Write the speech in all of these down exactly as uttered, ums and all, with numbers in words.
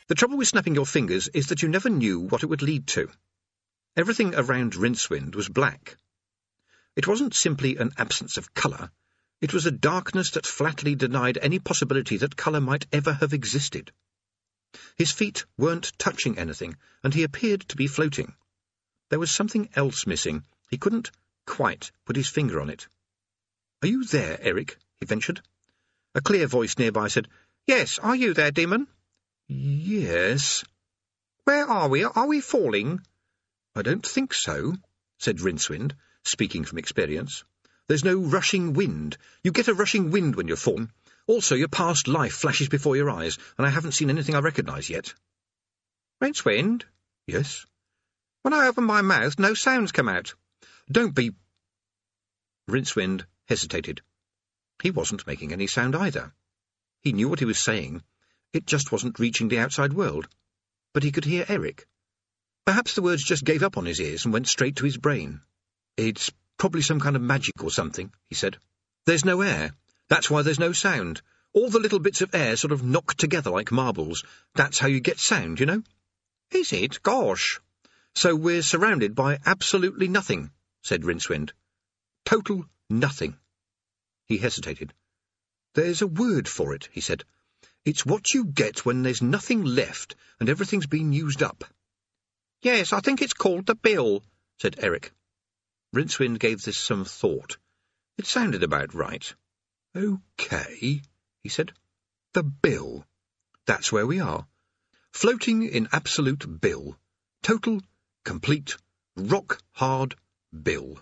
The trouble with snapping your fingers is that you never knew what it would lead to. Everything around Rincewind was black. It wasn't simply an absence of colour. It was a darkness that flatly denied any possibility that colour might ever have existed. His feet weren't touching anything, and he appeared to be floating. There was something else missing. He couldn't quite put his finger on it. "Are you there, Eric?" he ventured. A clear voice nearby said, "Yes, are you there, Demon?" "Yes." "Where are we? Are we falling?" "I don't think so," said Rincewind, speaking from experience. "There's no rushing wind. You get a rushing wind when you're fallen. Also, your past life flashes before your eyes, and I haven't seen anything I recognise yet." "Rincewind?" "Yes?" "When I open my mouth, no sounds come out." "Don't be—" Rincewind hesitated. He wasn't making any sound either. He knew what he was saying. It just wasn't reaching the outside world. But he could hear Eric. Perhaps the words just gave up on his ears and went straight to his brain. "It's probably some kind of magic or something," he said. "There's no air. That's why there's no sound. All the little bits of air sort of knock together like marbles. That's how you get sound, you know?" "Is it? Gosh!" "So we're surrounded by absolutely nothing," said Rincewind. "Total nothing." He hesitated. "There's a word for it," he said. "It's what you get when there's nothing left and everything's been used up." "Yes, I think it's called the bill," said Eric. Rincewind gave this some thought. It sounded about right. "OK," he said. "The bill. That's where we are. Floating in absolute bill. Total, complete, rock-hard bill."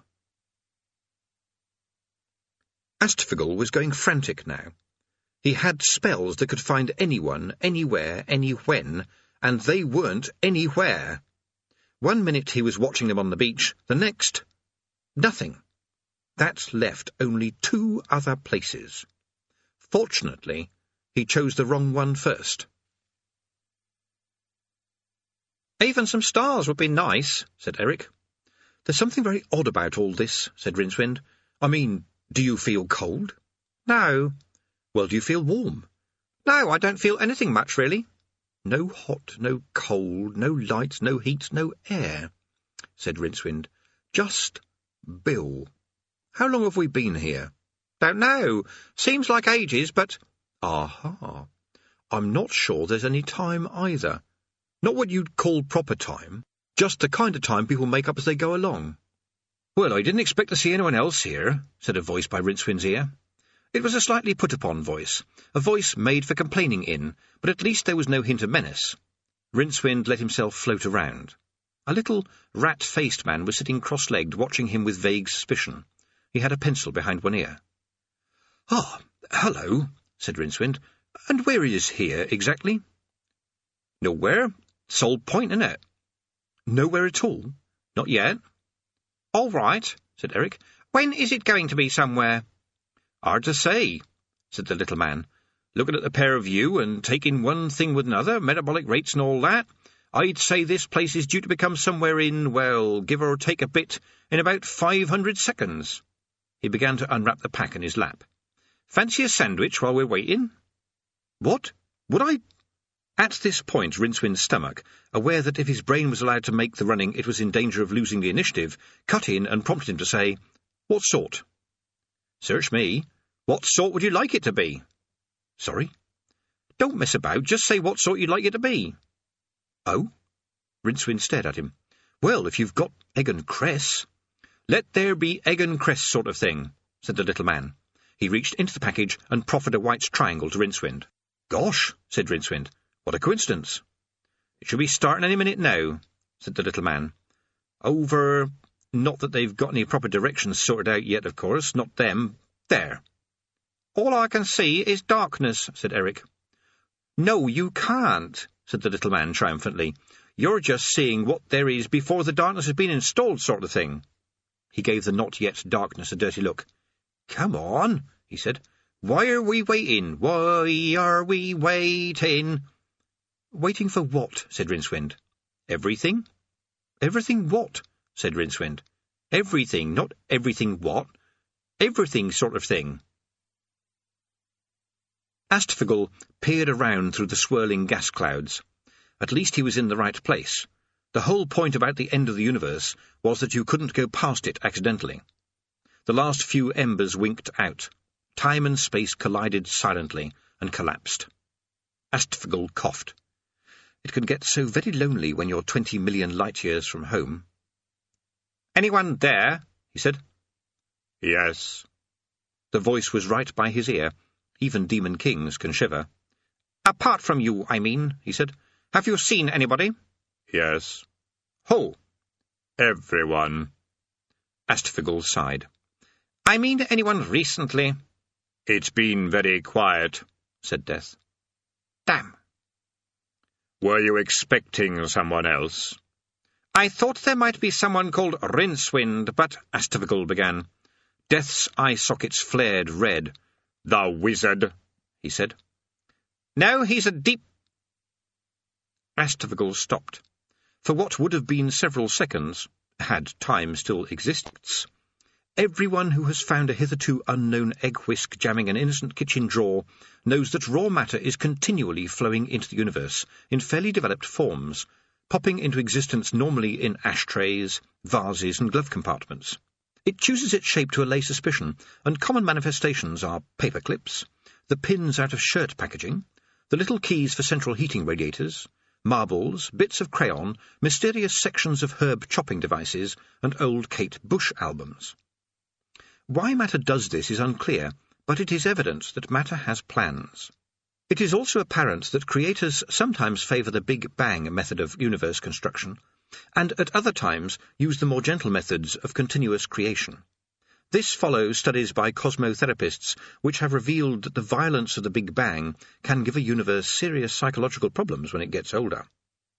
Astfigel was going frantic now. He had spells that could find anyone, anywhere, anywhen, and they weren't anywhere. One minute he was watching them on the beach, the next, nothing. That left only two other places. Fortunately, he chose the wrong one first. "Even some stars would be nice," said Eric. "There's something very odd about all this," said Rincewind. "I mean, do you feel cold?" "No." "Well, do you feel warm?" "No, I don't feel anything much, really." "No hot, no cold, no light, no heat, no air," said Rincewind. "Just Bill. How long have we been here?" "Don't know. Seems like ages, but—" "Aha. I'm not sure there's any time either. Not what you'd call proper time, just the kind of time people make up as they go along." "Well, I didn't expect to see anyone else here," said a voice by Rincewind's ear. It was a slightly put-upon voice, a voice made for complaining in, but at least there was no hint of menace. Rincewind let himself float around. A little rat-faced man was sitting cross-legged, watching him with vague suspicion. He had a pencil behind one ear. "Ah, hello," said Rincewind. "And where is here, exactly?" "Nowhere. Sole point, innit?" "Nowhere at all? Not yet?" "All right," said Eric. "When is it going to be somewhere?" "Hard to say," said the little man. "Looking at the pair of you and taking one thing with another, metabolic rates and all that, I'd say this place is due to become somewhere in, well, give or take a bit, in about five hundred seconds. He began to unwrap the pack in his lap. "Fancy a sandwich while we're waiting?" "What? Would I—" At this point, Rincewind's stomach, aware that if his brain was allowed to make the running it was in danger of losing the initiative, cut in and prompted him to say, "What sort?" "Search me. What sort would you like it to be?" "Sorry?" "Don't mess about. Just say what sort you'd like it to be." "Oh?" Rincewind stared at him. "Well, if you've got egg and cress—" "Let there be egg and cress sort of thing," said the little man. He reached into the package and proffered a white triangle to Rincewind. "Gosh," said Rincewind. "What a coincidence." "It should be starting any minute now," said the little man. "Over... not that they've got any proper directions sorted out yet, of course, not them. There." "All I can see is darkness," said Eric. "No, you can't," said the little man triumphantly. "You're just seeing what there is before the darkness has been installed sort of thing." He gave the not-yet darkness a dirty look. "Come on," he said. "Why are we waiting? Why are we waiting?" "Waiting for what?" said Rincewind. "Everything." "Everything what?" said Rincewind. "Everything, not everything what. Everything sort of thing." Astfigel peered around through the swirling gas clouds. At least he was in the right place. The whole point about the end of the universe was that you couldn't go past it accidentally. The last few embers winked out. Time and space collided silently and collapsed. Astfagel coughed. It can get so very lonely when you're twenty million light-years from home. "Anyone there?" he said. "Yes." The voice was right by his ear. Even demon kings can shiver. "Apart from you, I mean," he said. "Have you seen anybody?" "Yes." "Who?" "Everyone." Astfagel sighed. "I mean anyone recently?" "It's been very quiet," said Death. "Damn." "Were you expecting someone else?" "I thought there might be someone called Rincewind, but—" Astfagel began. Death's eye sockets flared red. "The wizard," he said. "No, he's a deep—" Astfagel stopped. For what would have been several seconds, had time still exists, everyone who has found a hitherto unknown egg whisk jamming an innocent kitchen drawer knows that raw matter is continually flowing into the universe in fairly developed forms, popping into existence normally in ashtrays, vases, and glove compartments. It chooses its shape to allay suspicion, and common manifestations are paper clips, the pins out of shirt packaging, the little keys for central heating radiators, marbles, bits of crayon, mysterious sections of herb chopping devices, and old Kate Bush albums. Why matter does this is unclear, but it is evident that matter has plans. It is also apparent that creators sometimes favour the Big Bang method of universe construction, and at other times use the more gentle methods of continuous creation. This follows studies by cosmotherapists which have revealed that the violence of the Big Bang can give a universe serious psychological problems when it gets older.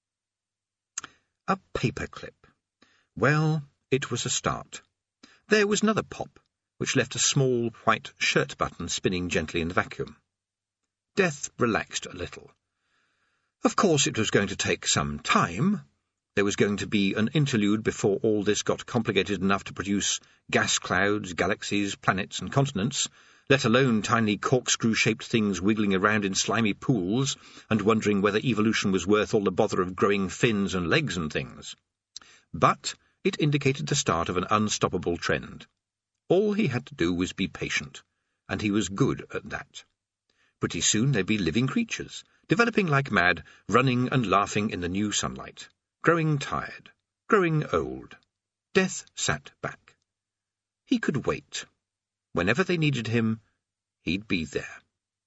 A paperclip. Well, it was a start. There was another pop, which left a small white shirt button spinning gently in the vacuum. Death relaxed a little. Of course it was going to take some time. There was going to be an interlude before all this got complicated enough to produce gas clouds, galaxies, planets, and continents, let alone tiny corkscrew-shaped things wiggling around in slimy pools and wondering whether evolution was worth all the bother of growing fins and legs and things. But it indicated the start of an unstoppable trend. All he had to do was be patient, and he was good at that. Pretty soon there'd be living creatures, developing like mad, running and laughing in the new sunlight, growing tired, growing old. Death sat back. He could wait. Whenever they needed him, he'd be there.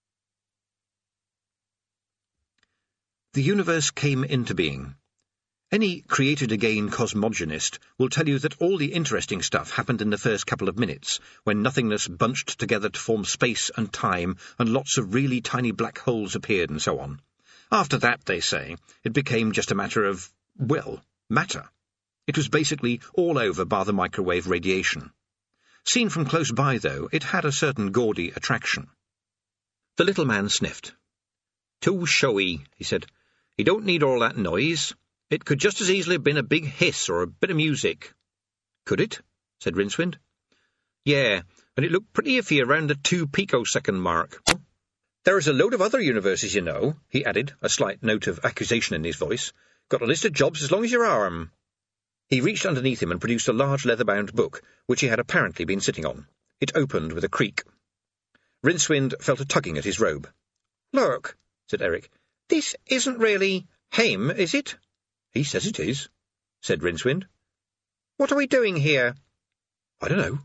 The universe came into being. Any created-again cosmogonist will tell you that all the interesting stuff happened in the first couple of minutes, when nothingness bunched together to form space and time, and lots of really tiny black holes appeared and so on. After that, they say, it became just a matter of, well, matter. It was basically all over bar the microwave radiation. Seen from close by, though, it had a certain gaudy attraction. The little man sniffed. "Too showy," he said. "You don't need all that noise. It could just as easily have been a big hiss or a bit of music." "Could it?" said Rincewind. "Yeah, and it looked pretty iffy around the two picosecond mark. There is a load of other universes, you know," he added, a slight note of accusation in his voice. "Got a list of jobs as long as your arm." He reached underneath him and produced a large leather-bound book, which he had apparently been sitting on. It opened with a creak. Rincewind felt a tugging at his robe. "Look," said Eric. "This isn't really him, is it?" "He says it is," said Rincewind. "What are we doing here?" "I don't know."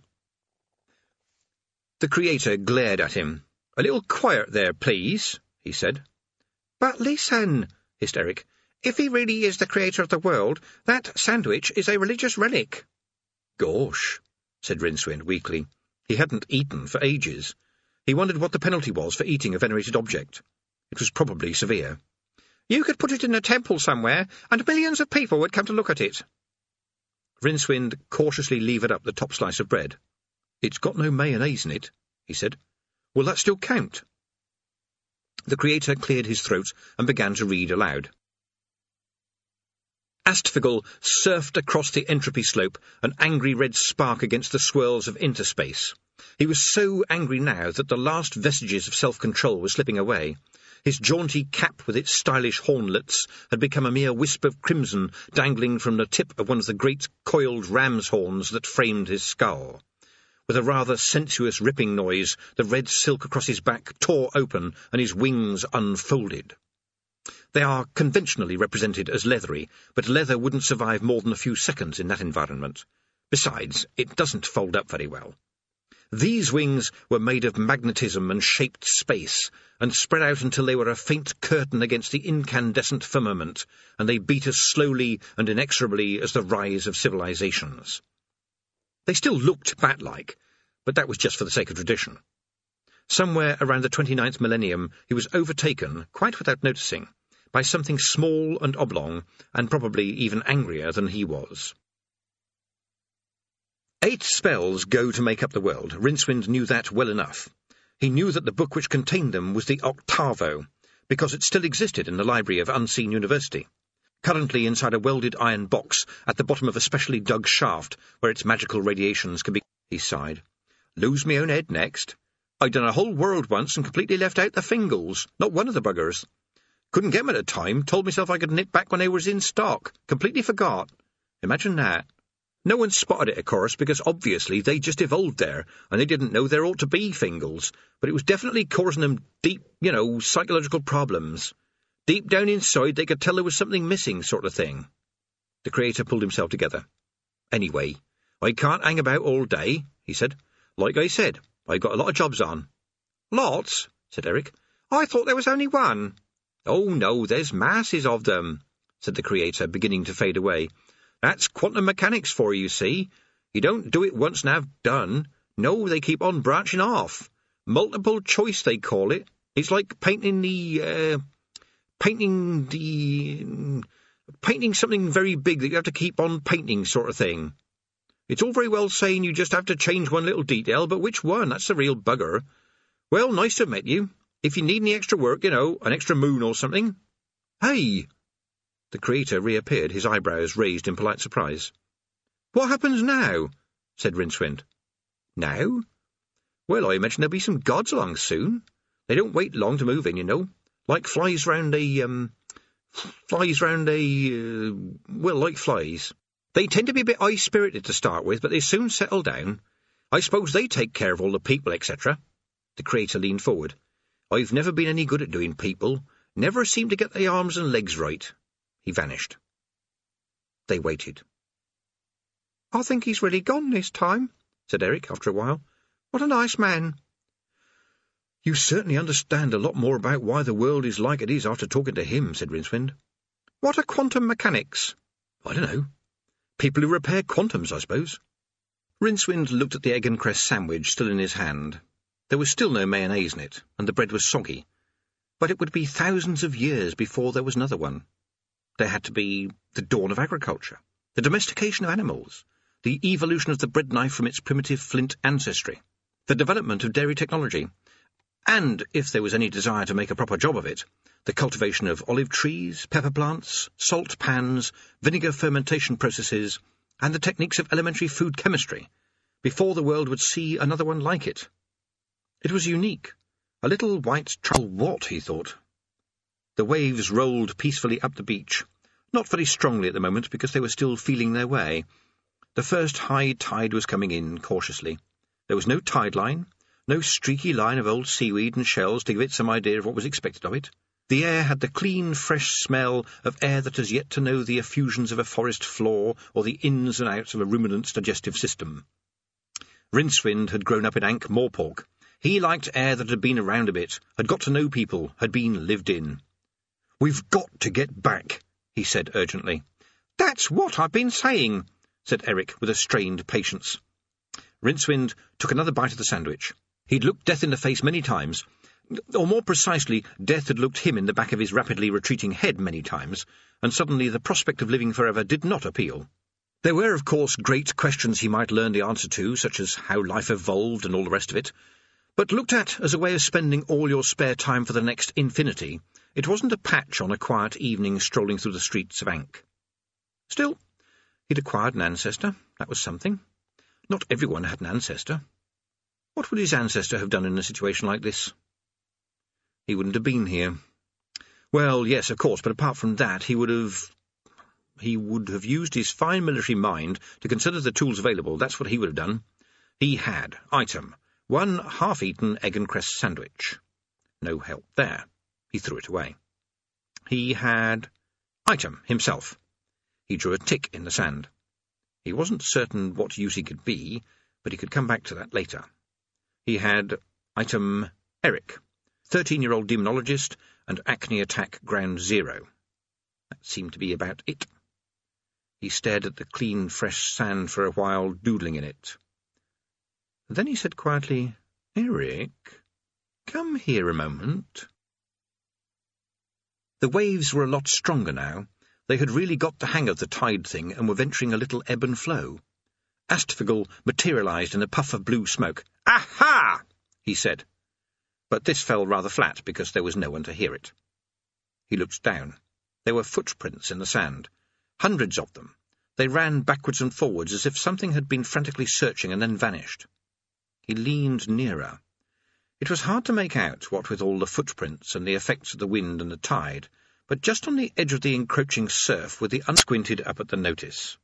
The Creator glared at him. "A little quiet there, please," he said. "But listen," hissed Eric. "If he really is the creator of the world, that sandwich is a religious relic." "Gosh," said Rincewind weakly. He hadn't eaten for ages. He wondered what the penalty was for eating a venerated object. It was probably severe. "You could put it in a temple somewhere, and millions of people would come to look at it." Rincewind cautiously levered up the top slice of bread. "It's got no mayonnaise in it," he said. "Will that still count?" The Creator cleared his throat and began to read aloud. Astfagel surfed across the entropy slope, an angry red spark against the swirls of interspace. He was so angry now that the last vestiges of self-control were slipping away. His jaunty cap with its stylish hornlets had become a mere wisp of crimson dangling from the tip of one of the great coiled ram's horns that framed his skull. With a rather sensuous ripping noise, the red silk across his back tore open and his wings unfolded. They are conventionally represented as leathery, but leather wouldn't survive more than a few seconds in that environment. Besides, it doesn't fold up very well. These wings were made of magnetism and shaped space, and spread out until they were a faint curtain against the incandescent firmament, and they beat as slowly and inexorably as the rise of civilizations. They still looked bat-like, but that was just for the sake of tradition. Somewhere around the twenty-ninth millennium he was overtaken, quite without noticing, by something small and oblong, and probably even angrier than he was. Eight spells go to make up the world. Rincewind knew that well enough. He knew that the book which contained them was the Octavo, because it still existed in the library of Unseen University, currently inside a welded iron box at the bottom of a specially dug shaft where its magical radiations can be... He sighed. Lose me own head next. I'd done a whole world once and completely left out the Fingals, not one of the buggers. Couldn't get 'em at a time, told myself I could nip back when they was in stock. Completely forgot. Imagine that. No one spotted it, of course, because obviously they just evolved there, and they didn't know there ought to be Fingals, but it was definitely causing them deep, you know, psychological problems. Deep down inside they could tell there was something missing, sort of thing. The creator pulled himself together. Anyway, I can't hang about all day, he said. Like I said, I've got a lot of jobs on. Lots? Said Eric. I thought there was only one. Oh, no, there's masses of them, said the creator, beginning to fade away. That's quantum mechanics for you, see? You don't do it once and have done. No, they keep on branching off. Multiple choice, they call it. It's like painting the, uh, painting the, painting something very big that you have to keep on painting sort of thing. It's all very well saying you just have to change one little detail, but which one? That's the real bugger. Well, nice to have met you. If you need any extra work, you know, an extra moon or something. Hey! The creator reappeared, his eyebrows raised in polite surprise. What happens now? Said Rincewind. Now? Well, I imagine there'll be some gods along soon. They don't wait long to move in, you know. Like flies round a, um... Flies round a... Uh, well, like flies. They tend to be a bit high-spirited to start with, but they soon settle down. I suppose they take care of all the people, et cetera. The creator leaned forward. I've never been any good at doing people. Never seemed to get the arms and legs right. He vanished. They waited. I think he's really gone this time, said Eric after a while. What a nice man. You certainly understand a lot more about why the world is like it is after talking to him, said Rincewind. What are quantum mechanics? I don't know. People who repair quantums, I suppose. Rincewind looked at the egg and cress sandwich still in his hand. There was still no mayonnaise in it, and the bread was soggy. But it would be thousands of years before there was another one. There had to be the dawn of agriculture, the domestication of animals, the evolution of the bread knife from its primitive flint ancestry, the development of dairy technology, and, if there was any desire to make a proper job of it, the cultivation of olive trees, pepper plants, salt pans, vinegar fermentation processes, and the techniques of elementary food chemistry, before the world would see another one like it. It was unique. A little white trouble what, he thought. The waves rolled peacefully up the beach, not very strongly at the moment because they were still feeling their way. The first high tide was coming in cautiously. There was no tide line, no streaky line of old seaweed and shells to give it some idea of what was expected of it. The air had the clean, fresh smell of air that has yet to know the effusions of a forest floor or the ins and outs of a ruminant's digestive system. Rincewind had grown up in Ankh-Morpork. He liked air that had been around a bit, had got to know people, had been lived in. "We've got to get back," he said urgently. "That's what I've been saying," said Eric with a strained patience. Rincewind took another bite of the sandwich. He'd looked death in the face many times, or more precisely, death had looked him in the back of his rapidly retreating head many times, and suddenly the prospect of living forever did not appeal. There were, of course, great questions he might learn the answer to, such as how life evolved and all the rest of it, but looked at as a way of spending all your spare time for the next infinity, it wasn't a patch on a quiet evening strolling through the streets of Ankh. Still, he'd acquired an ancestor. That was something. Not everyone had an ancestor. What would his ancestor have done in a situation like this? He wouldn't have been here. Well, yes, of course, but apart from that, he would have... He would have used his fine military mind to consider the tools available. That's what he would have done. He had. Item. One half-eaten egg and cress sandwich. No help there. He threw it away. He had... Item. Himself. He drew a tick in the sand. He wasn't certain what use he could be, but he could come back to that later. He had... Item. Eric. Thirteen-year-old demonologist and acne attack ground zero. That seemed to be about it. He stared at the clean, fresh sand for a while, doodling in it. Then he said quietly, "Eric, come here a moment." The waves were a lot stronger now. They had really got the hang of the tide thing and were venturing a little ebb and flow. Astfigel materialised in a puff of blue smoke. "Aha!" he said. But this fell rather flat because there was no one to hear it. He looked down. There were footprints in the sand. Hundreds of them. They ran backwards and forwards as if something had been frantically searching and then vanished. He leaned nearer. It was hard to make out, what with all the footprints and the effects of the wind and the tide, but just on the edge of the encroaching surf were the unsquinted up at the notice.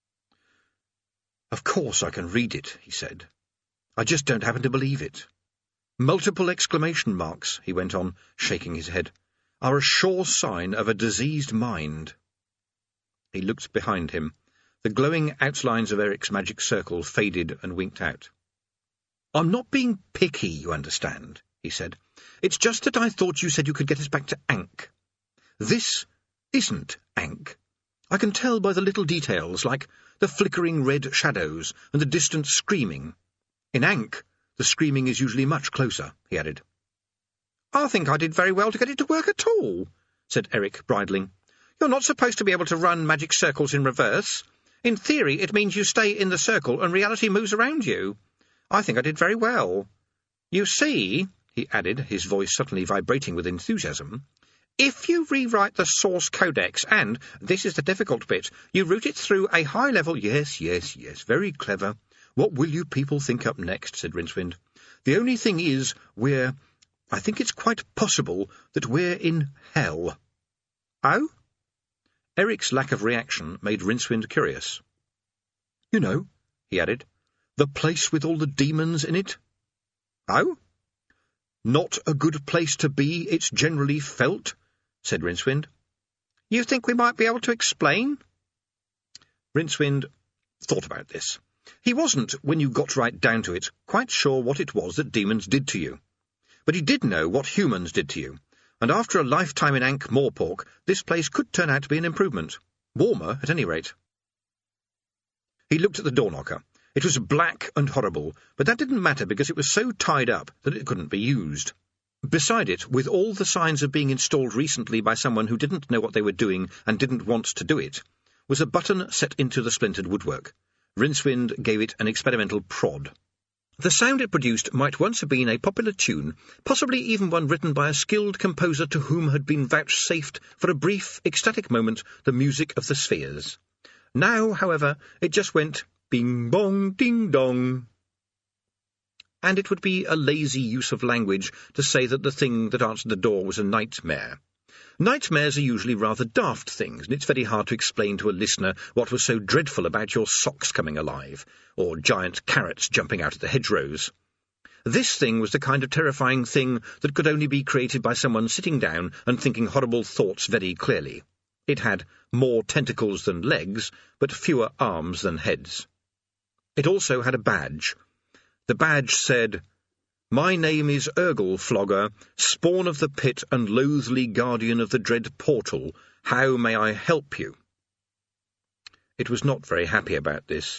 "Of course I can read it," he said. "I just don't happen to believe it. Multiple exclamation marks," he went on, shaking his head, "are a sure sign of a diseased mind." He looked behind him. The glowing outlines of Eric's magic circle faded and winked out. "I'm not being picky, you understand," he said. "It's just that I thought you said you could get us back to Ankh. This isn't Ankh. I can tell by the little details, like the flickering red shadows and the distant screaming. In Ankh, the screaming is usually much closer," he added. "I think I did very well to get it to work at all," said Eric, bridling. "You're not supposed to be able to run magic circles in reverse. In theory, it means you stay in the circle and reality moves around you. I think I did very well. You see," he added, his voice suddenly vibrating with enthusiasm, "if you rewrite the source codex and, this is the difficult bit, you route it through a high-level—" "Yes, yes, yes, very clever. What will you people think up next?" said Rincewind. "The only thing is, we're... I think it's quite possible that we're in hell." "Oh?" Eric's lack of reaction made Rincewind curious. "You know," he added, "the place with all the demons in it." "Oh?" "Not a good place to be, it's generally felt," said Rincewind. "You think we might be able to explain?" Rincewind thought about this. He wasn't, when you got right down to it, quite sure what it was that demons did to you. But he did know what humans did to you, and after a lifetime in Ankh-Morpork, this place could turn out to be an improvement. Warmer, at any rate. He looked at the door-knocker. It was black and horrible, but that didn't matter because it was so tied up that it couldn't be used. Beside it, with all the signs of being installed recently by someone who didn't know what they were doing and didn't want to do it, was a button set into the splintered woodwork. Rincewind gave it an experimental prod. The sound it produced might once have been a popular tune, possibly even one written by a skilled composer to whom had been vouchsafed for a brief, ecstatic moment the music of the spheres. Now, however, it just went bing-bong, ding-dong. And it would be a lazy use of language to say that the thing that answered the door was a nightmare. Nightmares are usually rather daft things, and it's very hard to explain to a listener what was so dreadful about your socks coming alive, or giant carrots jumping out of the hedgerows. This thing was the kind of terrifying thing that could only be created by someone sitting down and thinking horrible thoughts very clearly. It had more tentacles than legs, but fewer arms than heads. It also had a badge. The badge said, "My name is Urglflogger, spawn of the pit and loathly guardian of the dread portal. How may I help you?" It was not very happy about this.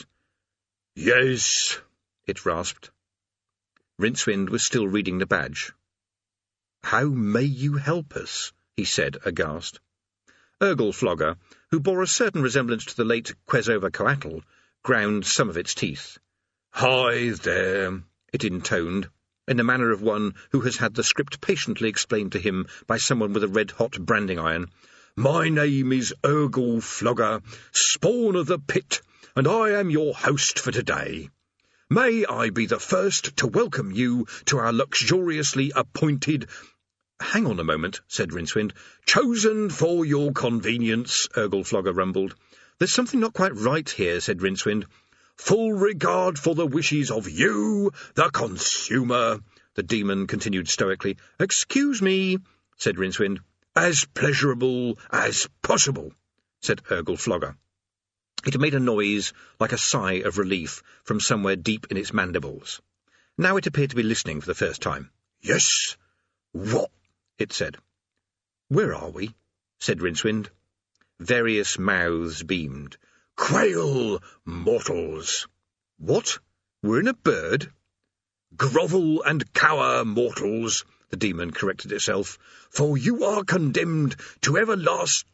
"Yes," it rasped. Rincewind was still reading the badge. "How may you help us?" he said, aghast. Urglflogger, who bore a certain resemblance to the late Quetzalcoatl, ground some of its teeth. "Hi there," it intoned, in the manner of one who has had the script patiently explained to him by someone with a red-hot branding iron. "My name is Urglflogger, spawn of the pit, and I am your host for today. May I be the first to welcome you to our luxuriously appointed—" Hang on a moment, said Rincewind. Chosen for your convenience, Urgleflogger rumbled. There's something not quite right here, said Rincewind. Full regard for the wishes of you, the consumer, the demon continued stoically. Excuse me, said Rincewind. As pleasurable as possible, said Urgleflogger. It made a noise like a sigh of relief from somewhere deep in its mandibles. Now it appeared to be listening for the first time. Yes, what? It said. Where are we? Said Rincewind. Various mouths beamed. Quail, mortals. What? We're in a bird? Grovel and cower, mortals, the demon corrected itself, for you are condemned to everlast...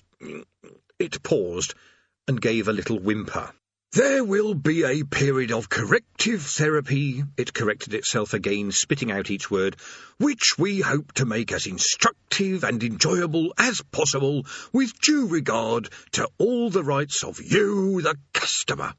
It paused and gave a little whimper. There will be a period of corrective therapy, it corrected itself again, spitting out each word, which we hope to make as instructive and enjoyable as possible, with due regard to all the rights of you, the customer.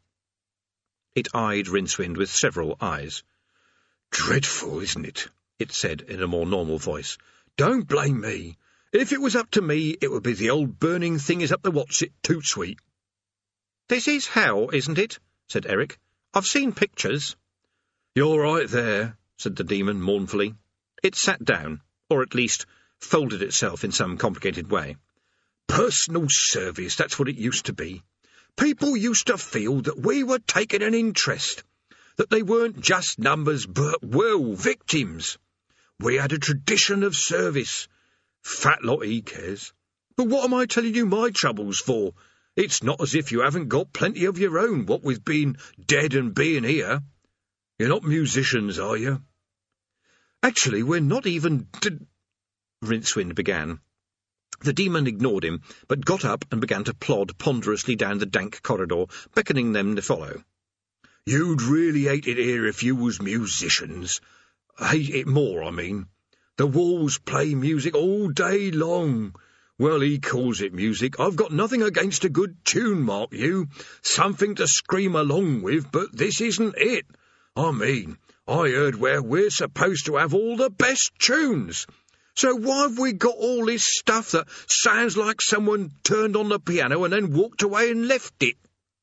It eyed Rincewind with several eyes. Dreadful, isn't it? It said in a more normal voice. Don't blame me. If it was up to me, it would be the old burning thing is up the what's-it, toot sweet. This is hell, isn't it? Said Eric. I've seen pictures. You're right there, said the demon mournfully. It sat down, or at least folded itself in some complicated way. Personal service, that's what it used to be. People used to feel that we were taking an interest, that they weren't just numbers, but, well, victims. We had a tradition of service. Fat lot he cares. But what am I telling you my troubles for? It's not as if you haven't got plenty of your own, what with being dead and being here. You're not musicians, are you? Actually, we're not even... D Rincewind began. The demon ignored him, but got up and began to plod ponderously down the dank corridor, beckoning them to follow. You'd really hate it here if you was musicians. Hate it more, I mean. The walls play music all day long. Well, he calls it music. I've got nothing against a good tune, mark you. Something to scream along with, but this isn't it. I mean, I heard where we're supposed to have all the best tunes. So why have we got all this stuff that sounds like someone turned on the piano and then walked away and left it?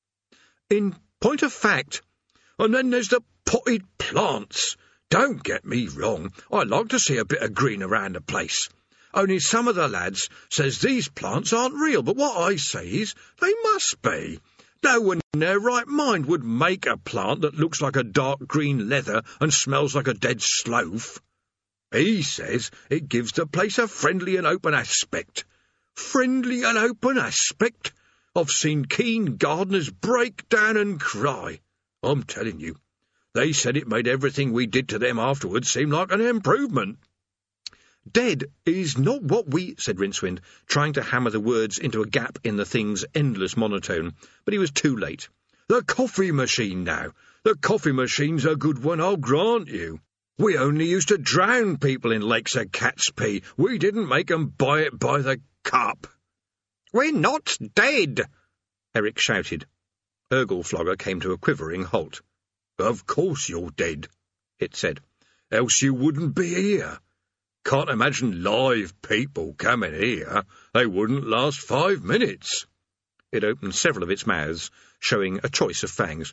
In point of fact, and then there's the potted plants. Don't get me wrong, I like to see a bit of green around the place. Only some of the lads says these plants aren't real, but what I say is they must be. No one in their right mind would make a plant that looks like a dark green leather and smells like a dead sloth. He says it gives the place a friendly and open aspect. Friendly and open aspect? I've seen keen gardeners break down and cry. I'm telling you, they said it made everything we did to them afterwards seem like an improvement. Dead is not what we, said Rincewind, trying to hammer the words into a gap in the thing's endless monotone, but he was too late. The coffee machine now. The coffee machine's a good one, I'll grant you. We only used to drown people in lakes of cat's pee. We didn't make 'em buy it by the cup. We're not dead, Eric shouted. Urgleflogger came to a quivering halt. Of course you're dead, it said. Else you wouldn't be here. Can't imagine live people coming here. They wouldn't last five minutes. It opened several of its mouths, showing a choice of fangs.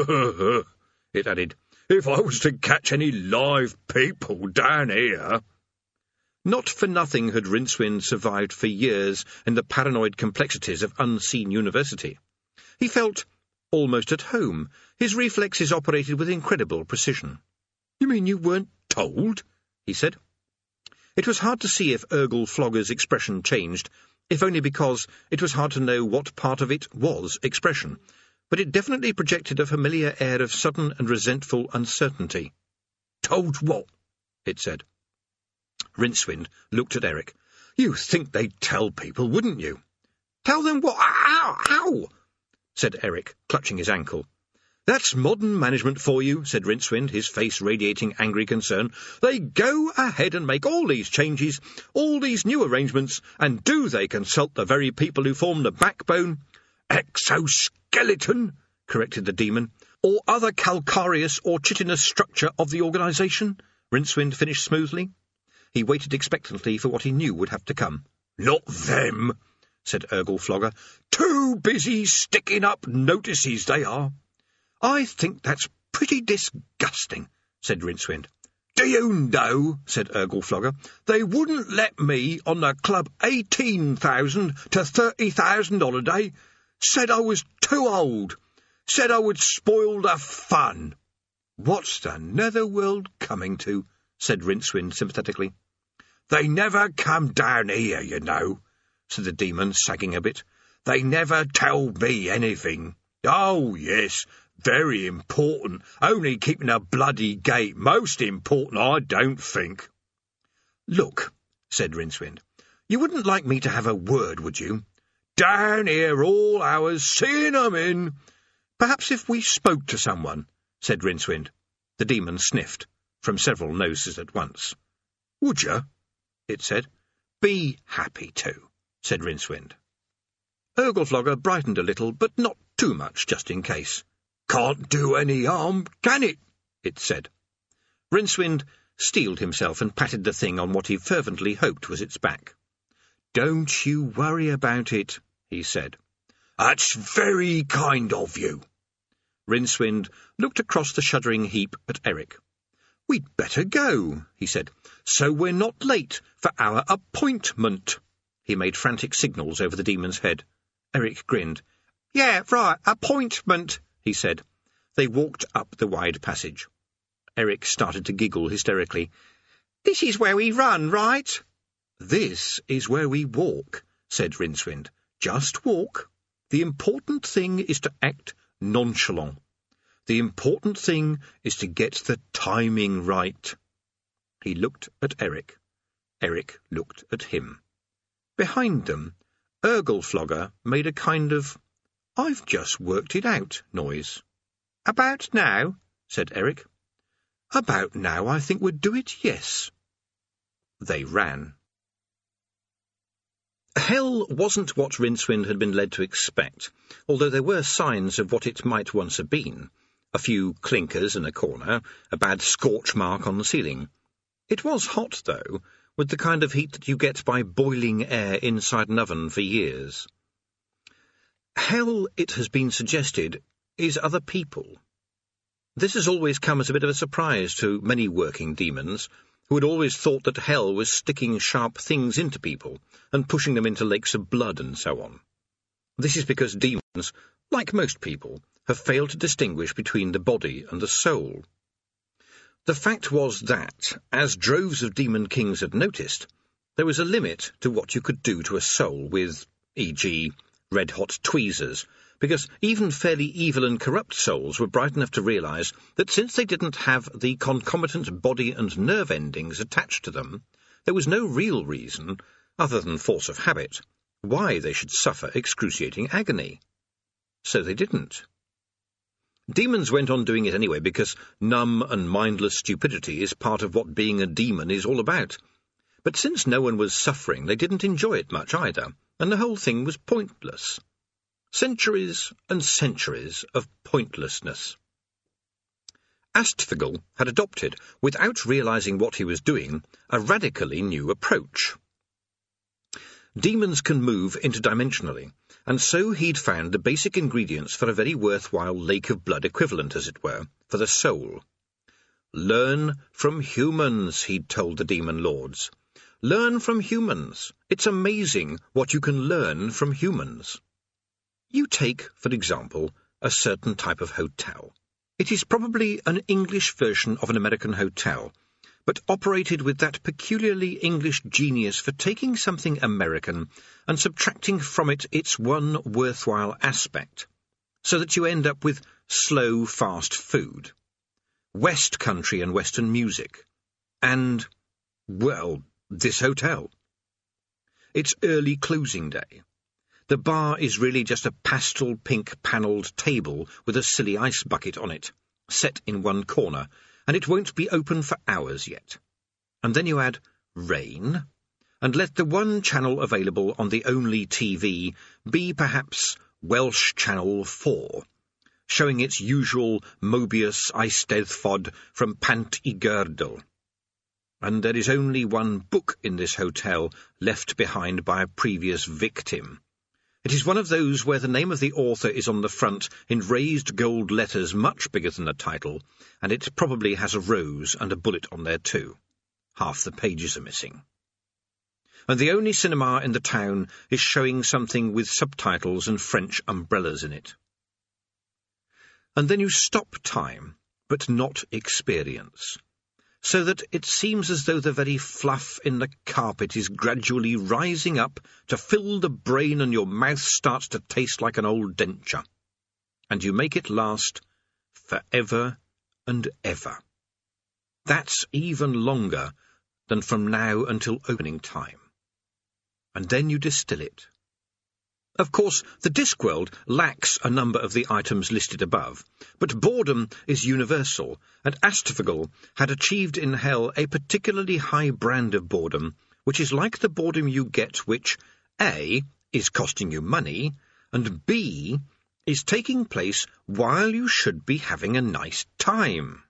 It added, if I was to catch any live people down here... Not for nothing had Rincewind survived for years in the paranoid complexities of Unseen University. He felt almost at home. His reflexes operated with incredible precision. You mean you weren't told? He said. It was hard to see if Urgleflogger's expression changed, if only because it was hard to know what part of it was expression, but it definitely projected a familiar air of sudden and resentful uncertainty. Told what? It said. Rincewind looked at Eric. You think they'd tell people, wouldn't you? Tell them what? Ow! Ow! Said Eric, clutching his ankle. That's modern management for you, said Rincewind, his face radiating angry concern. They go ahead and make all these changes, all these new arrangements, and do they consult the very people who form the backbone? Exoskeleton, corrected the demon, or other calcareous or chitinous structure of the organisation, Rincewind finished smoothly. He waited expectantly for what he knew would have to come. "Not them," said Urgle-Flogger. "Too busy sticking up notices, they are." "I think that's pretty disgusting," said Rincewind. "Do you know," said Urgle-Flogger, "they wouldn't let me on the club eighteen thousand to thirty thousand holiday. Said I was too old. Said I would spoil the fun." "What's the netherworld coming to?" said Rincewind sympathetically. "They never come down here, you know," said the Demon, sagging a bit. "They never tell me anything. Oh, yes, very important. Only keeping a bloody gate. Most important, I don't think." "Look," said Rincewind, "you wouldn't like me to have a word, would you?" "Down here all hours, seeing 'em in." "Perhaps if we spoke to someone," said Rincewind. The Demon sniffed, from several noses at once. "Would you?" it said. "Be happy to," said Rincewind. Urgle-Flogger brightened a little, but not too much, just in case. "Can't do any harm, can it?" it said. Rincewind steeled himself and patted the thing on what he fervently hoped was its back. "Don't you worry about it," he said. "That's very kind of you." Rincewind looked across the shuddering heap at Eric. "We'd better go," he said, "so we're not late for our appointment." He made frantic signals over the Demon's head. Eric grinned. "Yeah, right, appointment," he said. They walked up the wide passage. Eric started to giggle hysterically. "This is where we run, right?" "This is where we walk," said Rincewind. "Just walk. The important thing is to act nonchalant. The important thing is to get the timing right." He looked at Eric. Eric looked at him. Behind them, Urgle-Flogger made a kind of "I've just worked it out" noise. "About now?" said Eric. "About now I think would do it, yes." They ran. Hell wasn't what Rincewind had been led to expect, although there were signs of what it might once have been. A few clinkers in a corner, a bad scorch mark on the ceiling. It was hot, though, with the kind of heat that you get by boiling air inside an oven for years. Hell, it has been suggested, is other people. This has always come as a bit of a surprise to many working demons, who had always thought that hell was sticking sharp things into people and pushing them into lakes of blood and so on. This is because demons, like most people, have failed to distinguish between the body and the soul. The fact was that, as droves of demon kings had noticed, there was a limit to what you could do to a soul with, for example, red-hot tweezers, because even fairly evil and corrupt souls were bright enough to realise that since they didn't have the concomitant body and nerve endings attached to them, there was no real reason, other than force of habit, why they should suffer excruciating agony. So they didn't. Demons went on doing it anyway because numb and mindless stupidity is part of what being a demon is all about. But since no one was suffering, they didn't enjoy it much either, and the whole thing was pointless. Centuries and centuries of pointlessness. Astfigel had adopted, without realising what he was doing, a radically new approach. Demons can move interdimensionally, and so he'd found the basic ingredients for a very worthwhile lake of blood equivalent, as it were, for the soul. "Learn from humans," he'd told the demon lords. "Learn from humans. It's amazing what you can learn from humans." You take, for example, a certain type of hotel. It is probably an English version of an American hotel, but operated with that peculiarly English genius for taking something American and subtracting from it its one worthwhile aspect, so that you end up with slow, fast food, West country and Western music, and, well, this hotel. It's early closing day. The bar is really just a pastel pink panelled table with a silly ice bucket on it, set in one corner, and it won't be open for hours yet. And then you add rain, and let the one channel available on the only T V be perhaps Welsh Channel four, showing its usual Mobius Eisteddfod from Pant y Gerdel. and there is only one book in this hotel left behind by a previous victim. It is one of those where the name of the author is on the front in raised gold letters much bigger than the title, and it probably has a rose and a bullet on there too. Half the pages are missing. And the only cinema in the town is showing something with subtitles and French umbrellas in it. And then you stop time, but not experience, so that it seems as though the very fluff in the carpet is gradually rising up to fill the brain, and your mouth starts to taste like an old denture. And you make it last forever and ever. That's even longer than from now until opening time. And then you distill it. Of course, the Discworld lacks a number of the items listed above, but boredom is universal, and Astafagel had achieved in Hell a particularly high brand of boredom, which is like the boredom you get which, A, is costing you money, and B, is taking place while you should be having a nice time.